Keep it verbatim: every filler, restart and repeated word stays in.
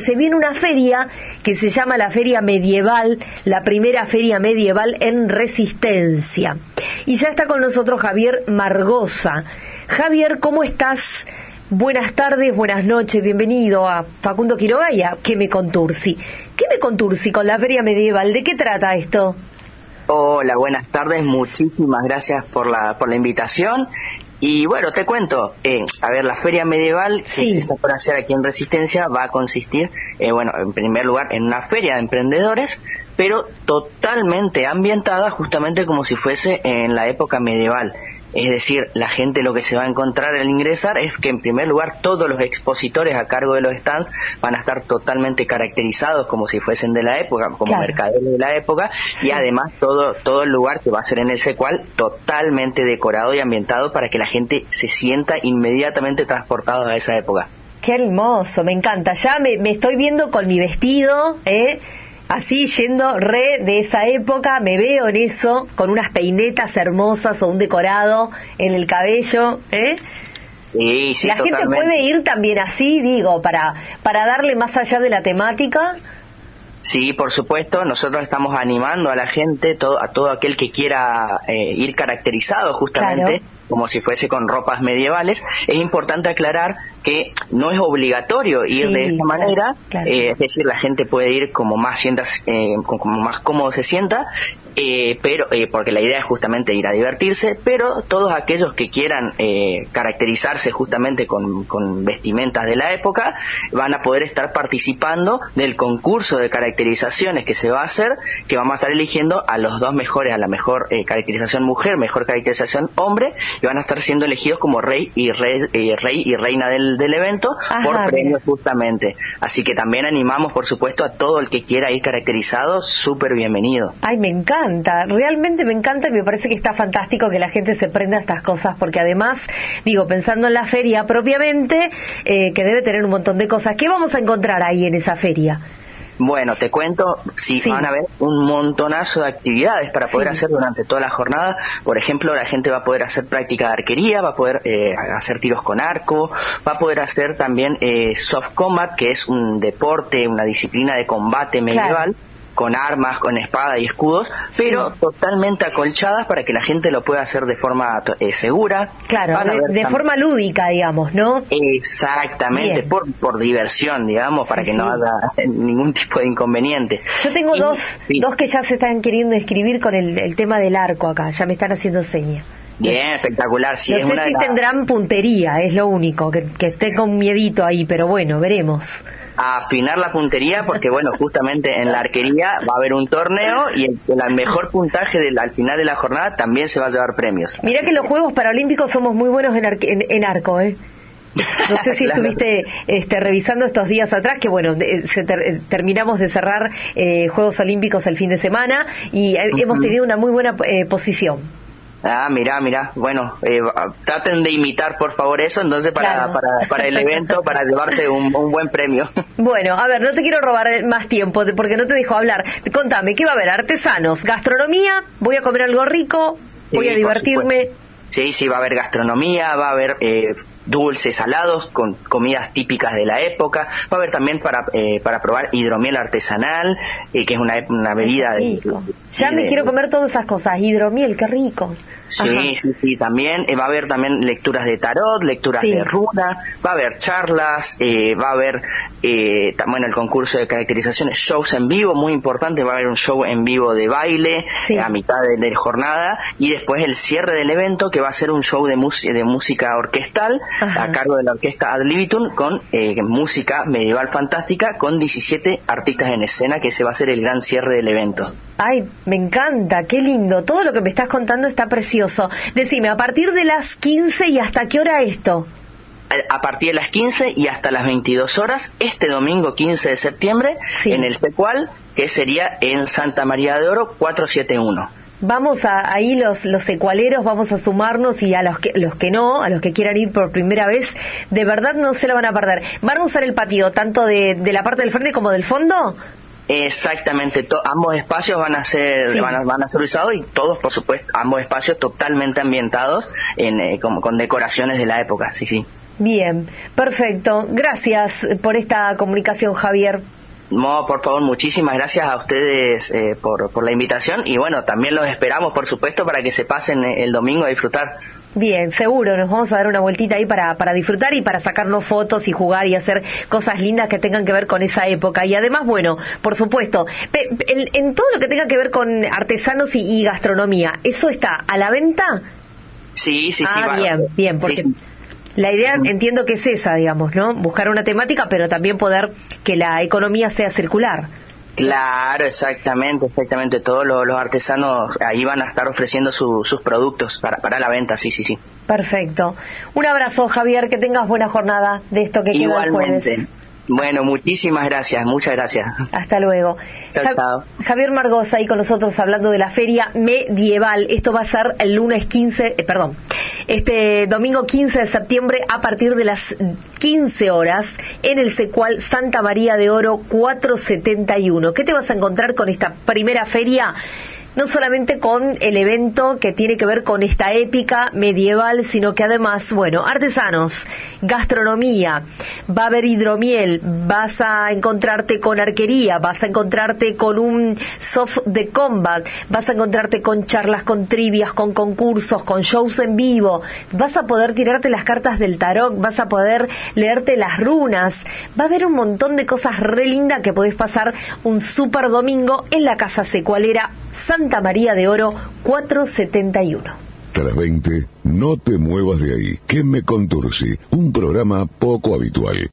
Se viene una feria que se llama la Feria Medieval, la primera feria medieval en Resistencia. Y ya está con nosotros Javier Margosa. Javier, ¿cómo estás? Buenas tardes, buenas noches, bienvenido a Facundo Quiroga y a ¿Qué me contursi? ¿Qué me contursi con la Feria Medieval? ¿De qué trata esto? Hola, buenas tardes, muchísimas gracias por la por la invitación. Y bueno, te cuento, eh, a ver, la Feria Medieval que sí. se está por hacer aquí en Resistencia va a consistir, eh, bueno, en primer lugar, en una feria de emprendedores, pero totalmente ambientada justamente como si fuese en la época medieval. Es decir, la gente lo que se va a encontrar al ingresar es que en primer lugar todos los expositores a cargo de los stands van a estar totalmente caracterizados como si fuesen de la época, como claro. mercaderes de la época, y además todo todo el lugar que va a ser en el secual totalmente decorado y ambientado para que la gente se sienta inmediatamente transportado a esa época. Qué hermoso, me encanta. Ya me, me estoy viendo con mi vestido, ¿eh? Así, yendo re de esa época, me veo en eso, con unas peinetas hermosas o un decorado en el cabello, ¿eh? Sí, sí, La totalmente. gente puede ir también así, digo, para, para darle más allá de la temática. Sí, por supuesto, nosotros estamos animando a la gente, todo, a todo aquel que quiera eh, ir caracterizado justamente, claro. como si fuese con ropas medievales. Es importante aclarar que no es obligatorio ir sí, de esta manera, claro, claro. Eh, es decir, la gente puede ir como más sientas, eh, como más cómodo se sienta, eh, pero eh, porque la idea es justamente ir a divertirse, pero todos aquellos que quieran eh, caracterizarse justamente con, con vestimentas de la época van a poder estar participando del concurso de caracterizaciones que se va a hacer, que vamos a estar eligiendo a los dos mejores, a la mejor eh, caracterización mujer, mejor caracterización hombre, y van a estar siendo elegidos como rey y rey, eh, rey y reina del del evento. Ajá, por premios justamente. Así que también animamos, por supuesto, a todo el que quiera ir caracterizado, súper bienvenido. Ay, me encanta, realmente me encanta y me parece que está fantástico que la gente se prenda a estas cosas, porque además, digo, pensando en la feria propiamente, eh, que debe tener un montón de cosas. ¿Qué vamos a encontrar ahí en esa feria? Bueno, te cuento, sí, sí, van a haber un montonazo de actividades para poder sí. hacer durante toda la jornada. Por ejemplo, la gente va a poder hacer práctica de arquería, va a poder eh, hacer tiros con arco, va a poder hacer también eh, soft combat, que es un deporte, una disciplina de combate medieval, claro. con armas, con espada y escudos, pero sí. totalmente acolchadas para que la gente lo pueda hacer de forma eh, segura. Claro, de, de forma lúdica, digamos, ¿no? Exactamente, por, por diversión, digamos, para sí, que no haya ningún tipo de inconveniente. Yo tengo y, dos, sí. dos que ya se están queriendo escribir con el, el tema del arco acá, ya me están haciendo señas. Bien, espectacular. Sí, no es sé una si la... tendrán puntería, es lo único, que, que esté con miedito ahí, pero bueno, veremos. A afinar la puntería, porque bueno, justamente en la arquería va a haber un torneo y el, el mejor puntaje del, al final de la jornada también se va a llevar premios. Mirá que los Juegos Paralímpicos somos muy buenos en, arque, en, en arco, ¿eh? No sé si claro. estuviste este, revisando estos días atrás, que bueno, de, se ter, terminamos de cerrar eh, Juegos Olímpicos el fin de semana y eh, uh-huh. hemos tenido una muy buena eh, posición. Ah, mirá, mirá, bueno, eh, traten de imitar por favor eso, entonces para claro. para, para el evento, para llevarte un, un buen premio. Bueno, a ver, no te quiero robar más tiempo, porque no te dejo hablar. Contame, ¿qué va a haber? Artesanos, gastronomía, voy a comer algo rico, voy sí, a divertirme. Sí, sí, va a haber gastronomía, va a haber eh, dulces, salados, con comidas típicas de la época, va a haber también para eh, para probar hidromiel artesanal, eh, que es una, una bebida de, de... Ya de, me de, quiero comer todas esas cosas, hidromiel, qué rico. Sí, Ajá. sí, sí, también eh, va a haber también lecturas de tarot, lecturas sí. de runa, va a haber charlas, eh, va a haber eh, bueno, el concurso de caracterizaciones, shows en vivo, muy importante, va a haber un show en vivo de baile sí. eh, a mitad de, de jornada, y después el cierre del evento, que va a ser un show de, de música orquestal Ajá. a cargo de la orquesta Ad Libitum, con eh, música medieval fantástica, con diecisiete artistas en escena, que ese va a ser el gran cierre del evento. Ay, me encanta, qué lindo, todo lo que me estás contando está precioso. Decime, a partir de las quince y hasta qué hora esto? A partir de las quince y hasta las veintidós horas, este domingo quince de septiembre, sí. en el Secual, que sería en Santa María de Oro cuatrocientos setenta y uno. Vamos a, ahí los los secualeros, vamos a sumarnos, y a los que los que no, a los que quieran ir por primera vez, de verdad no se la van a perder. ¿Van a usar el patio tanto de, de la parte del frente como del fondo? Exactamente, to, ambos espacios van a ser sí. van, a, van a ser usados, y todos, por supuesto, ambos espacios totalmente ambientados en, eh, con, con decoraciones de la época, sí, sí. Bien, perfecto. Gracias por esta comunicación, Javier. No, por favor, muchísimas gracias a ustedes eh, por, por la invitación y bueno, también los esperamos, por supuesto, para que se pasen el domingo a disfrutar. Bien, seguro, nos vamos a dar una vueltita ahí para, para disfrutar y para sacarnos fotos y jugar y hacer cosas lindas que tengan que ver con esa época. Y además, bueno, por supuesto, pe, en, en todo lo que tenga que ver con artesanos y, y gastronomía, ¿eso está a la venta? Sí, sí, sí. Ah, va, bien, bien, porque sí, sí. La idea entiendo que es esa, digamos, ¿no? Buscar una temática, pero también poder que la economía sea circular. Claro, exactamente, exactamente. Todos los, los artesanos ahí van a estar ofreciendo su, sus productos para, para la venta, sí, sí, sí. Perfecto. Un abrazo, Javier, que tengas buena jornada de esto que queda el jueves. Igualmente. Bueno, muchísimas gracias, muchas gracias. Hasta luego. Chao, Ja- chao. Javier Margosa ahí con nosotros hablando de la feria medieval. Esto va a ser el lunes quince, eh, perdón, este domingo quince de septiembre a partir de las quince horas en el Secual Santa María de Oro cuatrocientos setenta y uno. ¿Qué te vas a encontrar con esta primera feria? No solamente con el evento que tiene que ver con esta épica medieval, sino que además, bueno, artesanos, gastronomía, va a haber hidromiel, vas a encontrarte con arquería, vas a encontrarte con un soft de combat, vas a encontrarte con charlas, con trivias, con concursos, con shows en vivo, vas a poder tirarte las cartas del tarot, vas a poder leerte las runas, va a haber un montón de cosas re lindas que podés pasar un super domingo en la Casa Secualera Santa María de Oro cuatrocientos setenta y uno. Tras veinte, no te muevas de ahí. ¿Qué me contursi? Un programa poco habitual.